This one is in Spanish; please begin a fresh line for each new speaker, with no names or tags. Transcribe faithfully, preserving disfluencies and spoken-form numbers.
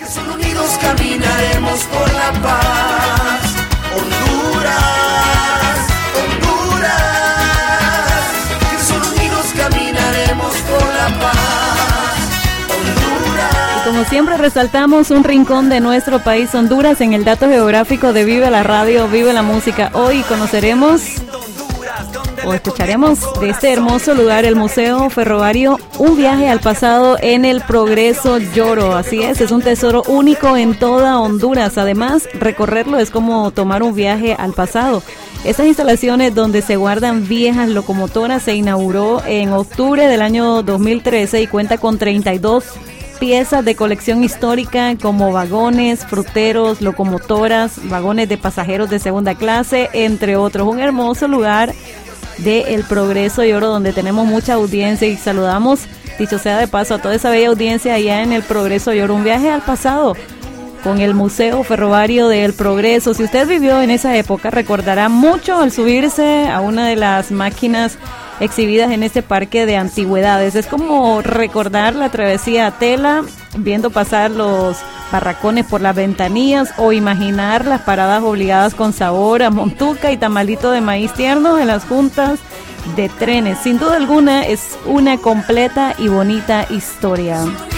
Que solo unidos caminaremos por la paz. Honduras, Honduras. Que solo unidos caminaremos por la paz. Honduras.
Y como siempre resaltamos un rincón de nuestro país, Honduras, en el dato geográfico de Vive la Radio, Vive la Música. Hoy conoceremos o escucharemos de este hermoso lugar, el Museo Ferroviario, un viaje al pasado en el Progreso Lloro. Así es, es un tesoro único en toda Honduras. Además, recorrerlo es como tomar un viaje al pasado. Estas instalaciones donde se guardan viejas locomotoras se inauguró en octubre del año dos mil trece y cuenta con treinta y dos piezas de colección histórica como vagones, fruteros, locomotoras, vagones de pasajeros de segunda clase, entre otros. Un hermoso lugar de El Progreso Lloro, donde tenemos mucha audiencia, y saludamos, dicho sea de paso, a toda esa bella audiencia allá en El Progreso Lloro. Un viaje al pasado con el Museo Ferroviario de El Progreso. Si usted vivió en esa época, recordará mucho al subirse a una de las máquinas exhibidas en este parque de antigüedades. Es como recordar la travesía a Tela, viendo pasar los barracones por las ventanillas, o imaginar las paradas obligadas con sabor a montuca y tamalito de maíz tierno en las juntas de trenes. Sin duda alguna es una completa y bonita historia.